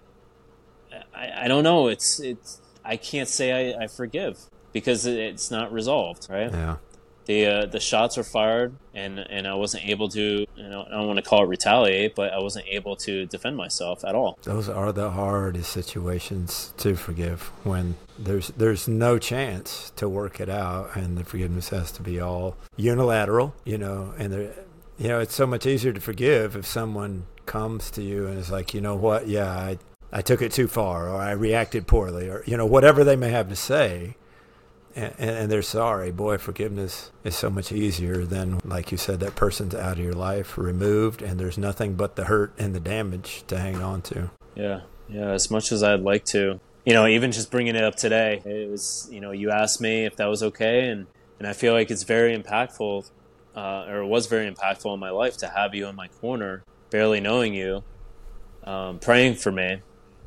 I I don't know. It's it's I can't say I, I forgive because it's not resolved, right? Yeah. The uh, the shots were fired, and, and I wasn't able to, you know, I don't want to call it retaliate, but I wasn't able to defend myself at all. Those are the hardest situations to forgive, when there's there's no chance to work it out, and the forgiveness has to be all unilateral, you know, and there, you know, it's so much easier to forgive if someone comes to you and is like, you know what, yeah, I, I took it too far, or I reacted poorly, or, you know, whatever they may have to say. And, and they're sorry. Boy, forgiveness is so much easier than, like you said, that person's out of your life, removed, and there's nothing but the hurt and the damage to hang on to. Yeah, yeah, as much as I'd like to. You know, even just bringing it up today, it was, you know, you asked me if that was okay, and, and I feel like it's very impactful, uh, or it was very impactful in my life to have you in my corner, barely knowing you, um, praying for me,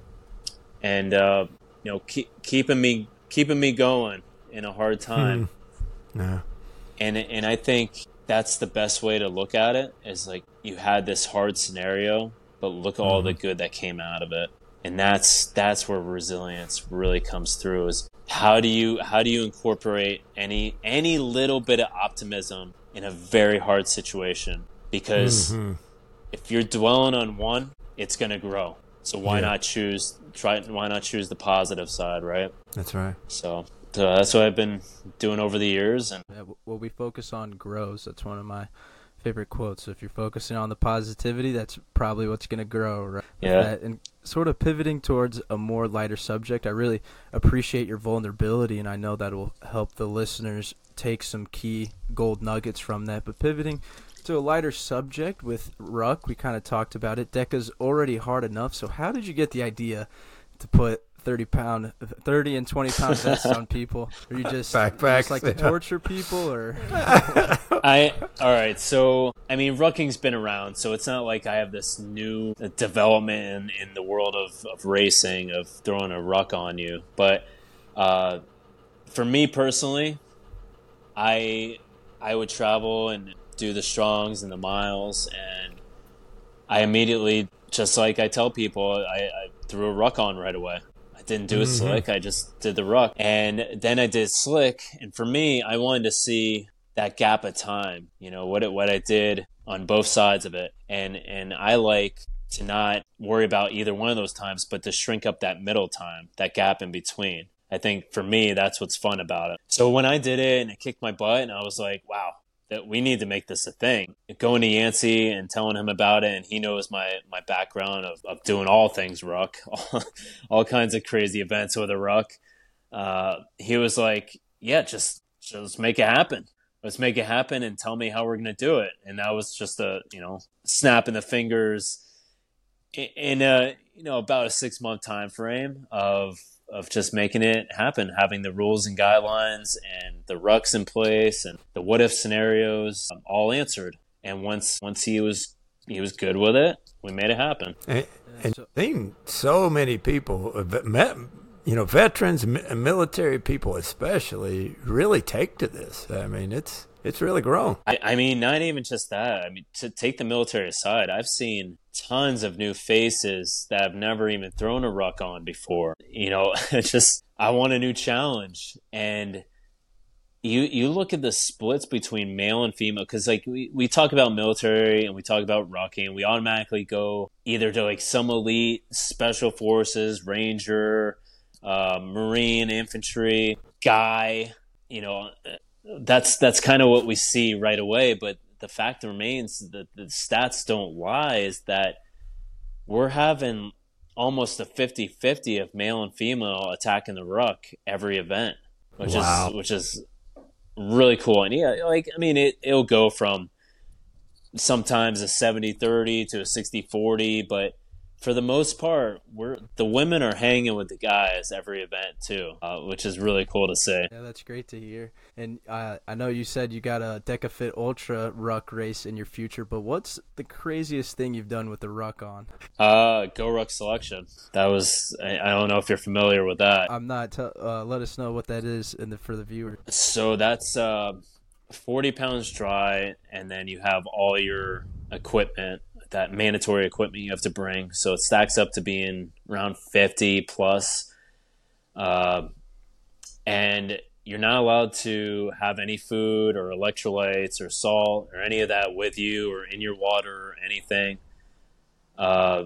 and, uh, you know, keep, keeping me keeping me going in a hard time. Hmm. Yeah. And and I think that's the best way to look at it, is like, you had this hard scenario, but look at all Mm-hmm. the good that came out of it. And that's that's where resilience really comes through, is how do you how do you incorporate any any little bit of optimism in a very hard situation? Because Mm-hmm. if you're dwelling on one, it's going to grow. So why Yeah. not choose try why not choose the positive side, right? That's right. So So that's what I've been doing over the years. And Yeah, what we focus on grows. That's one of my favorite quotes. So if you're focusing on the positivity, that's probably what's going to grow, right? Yeah. That, and sort of pivoting towards a more lighter subject, I really appreciate your vulnerability, and I know that will help the listeners take some key gold nuggets from that. But pivoting to a lighter subject with ruck, we kind of talked about it. DECA's already hard enough, so how did you get the idea to put thirty pound, thirty and twenty pound vests on people? Are you just, Backpacks, just like to yeah. torture people, or? I all right. So I mean, rucking's been around, so it's not like I have this new development in, in the world of, of racing, of throwing a ruck on you. But uh, for me personally, I I would travel and do the strongs and the miles, and I immediately, just like I tell people, I, I threw a ruck on right away. I didn't do a Mhm. slick, I just did the ruck. And then I did slick, and for me, I wanted to see that gap of time, you know, what it, what I did on both sides of it. And and I like to not worry about either one of those times, but to shrink up that middle time, that gap in between. I think for me, that's what's fun about it. So when I did it and it kicked my butt, and I was like, wow, that we need to make this a thing. Going to Yancey and telling him about it, and he knows my, my background of, of doing all things ruck, all, all kinds of crazy events with a ruck. Uh, he was like, yeah, just, just make it happen. Let's make it happen and tell me how we're going to do it. And that was just a, you know, snap in the fingers in, in a, you know, about a six month time frame of, of just making it happen, having the rules and guidelines and the rucks in place and the what if scenarios um, all answered. And once once he was he was good with it, we made it happen. And, and so- seen so many people, uh, ve- met, you know, veterans, mi- military people especially, really take to this. I mean, it's it's really grown. I, I mean, not even just that. I mean, to take the military aside, I've seen tons of new faces that have never even thrown a ruck on before. You know, it's just, I want a new challenge. And you you look at the splits between male and female, because like we, we talk about military and we talk about rucking, and we automatically go either to like some elite special forces, ranger, uh, marine, infantry guy, you know, that's that's kind of what we see right away. But the fact remains that the stats don't lie, is that we're having almost a fifty-fifty of male and female attacking the ruck every event, which Wow. is which is really cool. And yeah, like, I mean, it, it'll go from sometimes a seventy thirty to a sixty forty, but for the most part, we're the women are hanging with the guys every event too, uh, which is really cool to see. Yeah, that's great to hear. And uh, I know you said you got a DecaFit Ultra ruck race in your future, but what's the craziest thing you've done with the ruck on? Uh, Go Ruck Selection. That was, I, I don't know if you're familiar with that. I'm not. T- uh, let us know what that is in the, for the viewer. So that's uh, forty pounds dry, and then you have all your equipment, that mandatory equipment you have to bring. So it stacks up to being around fifty plus. Uh, and you're not allowed to have any food or electrolytes or salt or any of that with you or in your water or anything. Uh,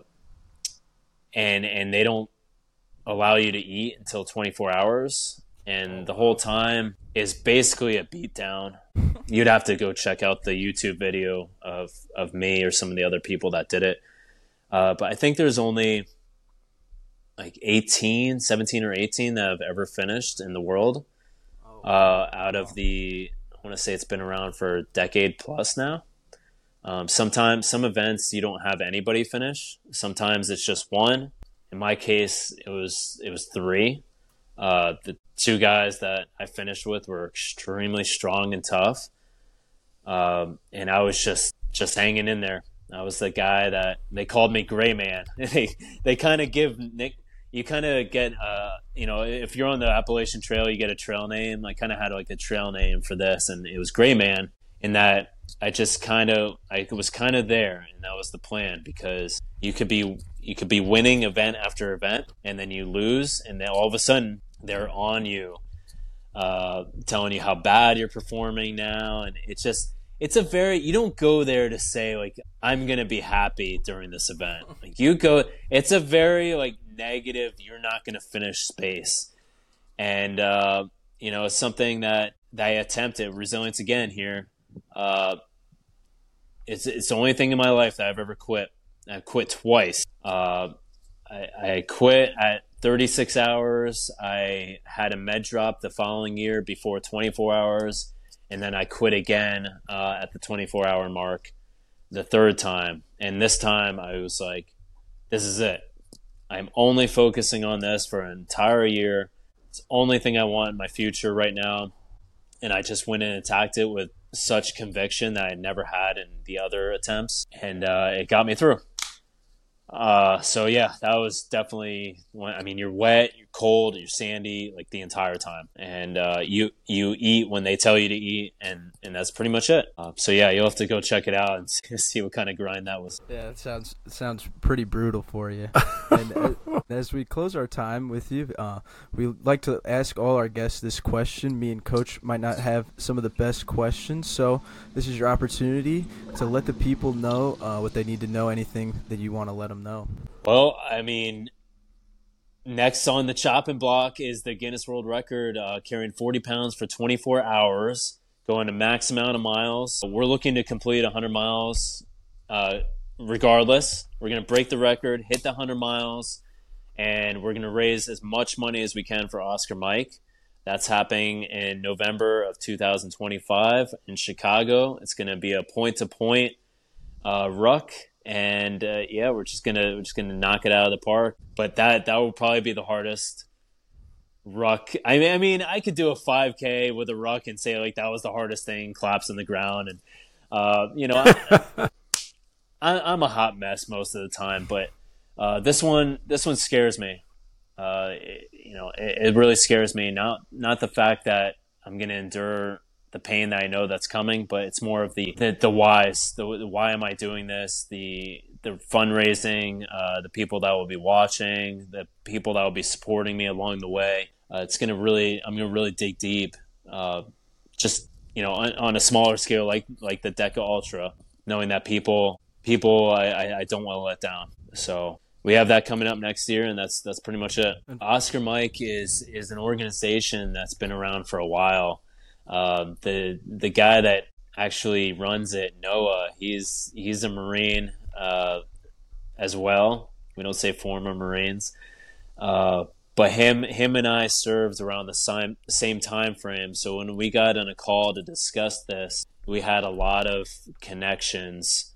and, and they don't allow you to eat until twenty-four hours. And the whole time is basically a beatdown. You'd have to go check out the YouTube video of, of me or some of the other people that did it. Uh, but I think there's only like eighteen, seventeen or eighteen that have ever finished in the world. Uh, out of the, I want to say it's been around for a decade plus now. Um, sometimes, some events you don't have anybody finish. Sometimes it's just one. In my case, it was it was three. Uh, the two guys that I finished with were extremely strong and tough. Um, and I was just, just hanging in there. I was the guy that they called me Gray Man. they they kind of give Nick, you kind of get, uh, you know, if you're on the Appalachian Trail, you get a trail name. I kind of had like a trail name for this, and it was Gray Man. In that I just kind of, I was kind of there, and that was the plan, because you could be, you could be winning event after event, and then you lose, and then all of a sudden they're on you, uh, telling you how bad you're performing now, and it's just, it's a very, you don't go there to say like, I'm going to be happy during this event. Like you go, it's a very like negative, you're not going to finish space. And, uh, you know, it's something that, that I attempted, resilience again here. Uh, it's, it's the only thing in my life that I've ever quit. I quit twice. Uh, I, I quit at thirty-six hours. I had a med drop the following year before twenty-four hours. And then I quit again uh, at the twenty-four hour mark the third time. And this time I was like, this is it. I'm only focusing on this for an entire year. It's the only thing I want in my future right now. And I just went in and attacked it with such conviction that I never had in the other attempts. And uh, it got me through. Uh, so yeah, that was definitely one. I mean, you're wet, you're cold, you're sandy, like the entire time. And, uh, you, you eat when they tell you to eat, and, and that's pretty much it. Uh, so yeah, you'll have to go check it out and see what kind of grind that was. Yeah, it sounds, it sounds pretty brutal for you. And uh, as we close our time with you, uh, we like to ask all our guests this question. Me and Coach might not have some of the best questions, so this is your opportunity to let the people know, uh, what they need to know, anything that you want to let them know. Well, I mean, next on the chopping block is the Guinness World Record, uh, carrying forty pounds for twenty-four hours, going to max amount of miles. We're looking to complete one hundred miles uh, regardless. We're going to break the record, hit the one hundred miles, and we're going to raise as much money as we can for Oscar Mike. That's happening in November of two thousand twenty-five in Chicago. It's going to be a point-to-point uh, ruck. And uh, yeah, we're just gonna we're just gonna knock it out of the park. But that that will probably be the hardest ruck. I mean, I mean, I could do a five K with a ruck and say like that was the hardest thing. Claps on the ground, and uh, you know, I, I, I'm a hot mess most of the time. But uh, this one this one scares me. Uh, it, you know, it, it really scares me. Not not the fact that I'm gonna endure the pain that I know that's coming, but it's more of the the, the whys. The, the why am I doing this? The the fundraising, uh, the people that will be watching, the people that will be supporting me along the way. Uh, it's gonna really, I'm gonna really dig deep. Uh, just you know, on, on a smaller scale, like like the Deca Ultra, knowing that people people I, I, I don't want to let down. So we have that coming up next year, and that's that's pretty much it. Oscar Mike is is an organization that's been around for a while. Uh, the the guy that actually runs it, Noah, he's he's a Marine uh, as well. We don't say former Marines, uh, but him him and I served around the same same time frame. So when we got on a call to discuss this, we had a lot of connections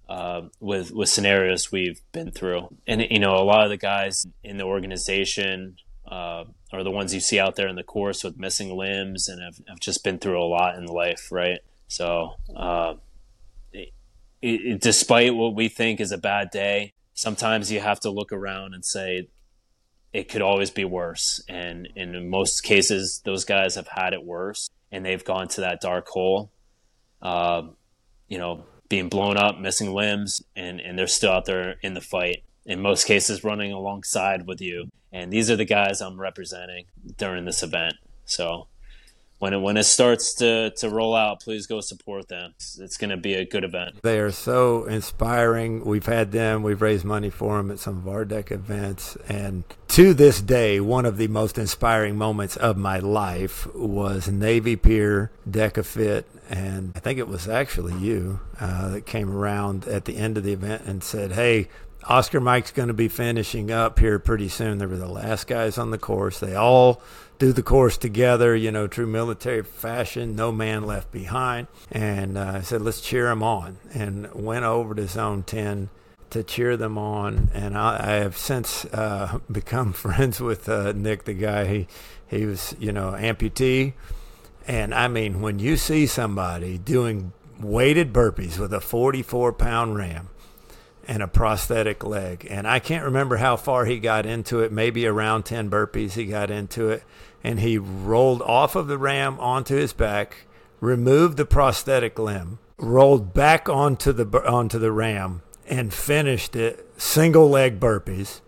uh, with with scenarios we've been through. And you know, a lot of the guys in the organization uh, are the ones you see out there in the course with missing limbs, and have, have just been through a lot in life, right? So, uh, it, it, despite what we think is a bad day, sometimes you have to look around and say it could always be worse. And, and in most cases, those guys have had it worse, and they've gone to that dark hole, uh, you know, being blown up, missing limbs, and, and they're still out there in the fight. In most cases, running alongside with you. And these are the guys I'm representing during this event. So when it, when it starts to, to roll out, please go support them. It's, it's going to be a good event. They are so inspiring. We've had them. We've raised money for them at some of our deck events. And to this day, one of the most inspiring moments of my life was Navy Pier Deca-Fit. And I think it was actually you uh, that came around at the end of the event and said, hey, Oscar Mike's going to be finishing up here pretty soon. They were the last guys on the course. They all do the course together, you know, true military fashion, no man left behind. And uh, I said, let's cheer them on, and went over to Zone ten to cheer them on. And I, I have since uh, become friends with uh, Nick, the guy. He, he was, you know, amputee. And, I mean, when you see somebody doing weighted burpees with a forty-four pound ram, and a prosthetic leg. And I can't remember how far he got into it, maybe around ten burpees he got into it. And he rolled off of the ram onto his back, removed the prosthetic limb, rolled back onto the onto the ram, and finished it single leg burpees.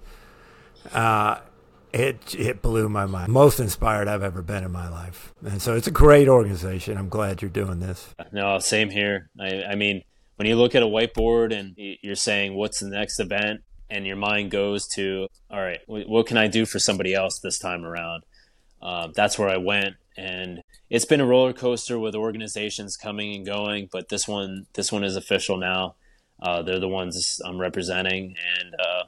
Uh, it it blew my mind. Most inspired I've ever been in my life. And so it's a great organization. I'm glad you're doing this. No, same here. I, I mean, when you look at a whiteboard and you're saying, what's the next event? And your mind goes to, all right, what can I do for somebody else this time around? Uh, that's where I went. And it's been a roller coaster with organizations coming and going, but this one, this one is official now. Uh, they're the ones I'm representing. And uh,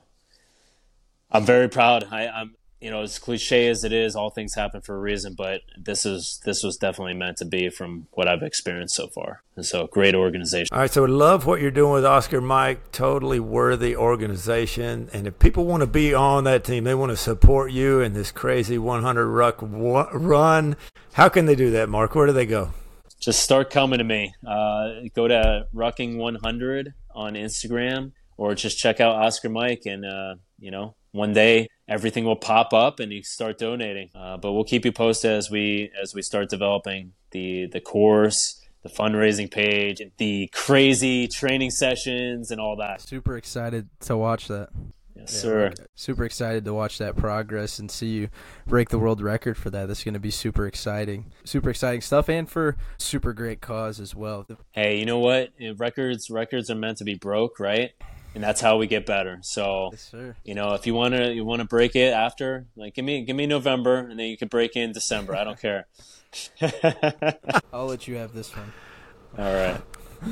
I'm very proud. I, I'm, you know, as cliche as it is, all things happen for a reason, but this is this was definitely meant to be from what I've experienced so far. And so, great organization. All right, so I love what you're doing with Oscar Mike. Totally worthy organization. And if people want to be on that team, they want to support you in this crazy one hundred ruck run, how can they do that, Mark? Where do they go? Just start coming to me. Uh, go to Rucking one hundred on Instagram, or just check out Oscar Mike, and, uh, you know, one day everything will pop up and you start donating. Uh, but we'll keep you posted as we as we start developing the the course, the fundraising page, the crazy training sessions, and all that. Super excited to watch that. Yes, yeah, sir. Super excited to watch that progress and see you break the world record for that. That's going to be super exciting. Super exciting stuff, and for super great cause as well. Hey, you know what? Records records are meant to be broke, right? And that's how we get better. So, yes, sir. You know, if you want to you want to break it after, like, give me give me November, and then you can break it in December. I don't care. I'll let you have this one. All right.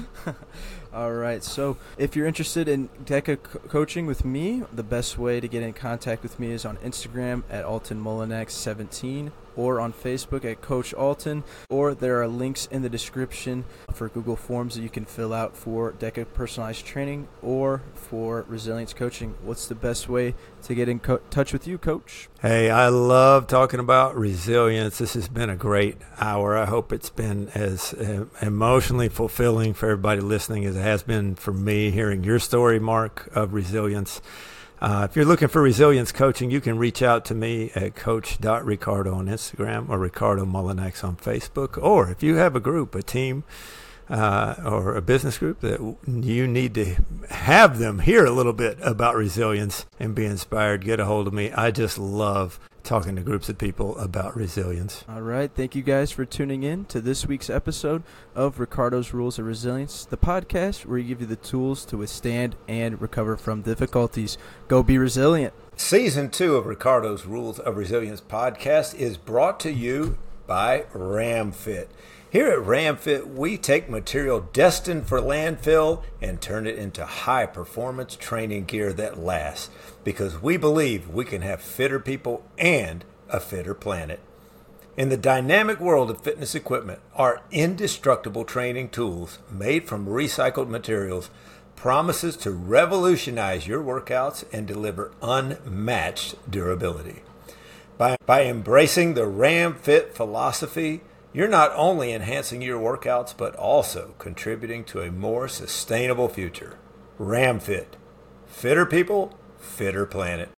All right. So if you're interested in DECA co- coaching with me, the best way to get in contact with me is on Instagram at Alton Mullinax seventeen, or on Facebook at Coach Alton, or there are links in the description for Google Forms that you can fill out for DECA personalized training or for resilience coaching. What's the best way to get in co- touch with you, Coach? Hey, I love talking about resilience. This has been a great hour. I hope it's been as uh, emotionally fulfilling for everybody listening as it has been for me hearing your story, Mark, of resilience. Uh, if you're looking for resilience coaching, you can reach out to me at coach dot ricardo on Instagram, or Ricardo Mullinax on Facebook. Or if you have a group, a team, uh, or a business group that you need to have them hear a little bit about resilience and be inspired, get a hold of me. I just love talking to groups of people about resilience. All right. Thank you guys for tuning in to this week's episode of Ricardo's Rules of Resilience, the podcast where you give you the tools to withstand and recover from difficulties. Go be resilient. Season two of Ricardo's Rules of Resilience podcast is brought to you by RamFit. Here at RamFit, we take material destined for landfill and turn it into high-performance training gear that lasts, because we believe we can have fitter people and a fitter planet. In the dynamic world of fitness equipment, our indestructible training tools made from recycled materials promises to revolutionize your workouts and deliver unmatched durability. By, by embracing the RamFit philosophy, you're not only enhancing your workouts, but also contributing to a more sustainable future. RamFit. Fitter people, fitter planet.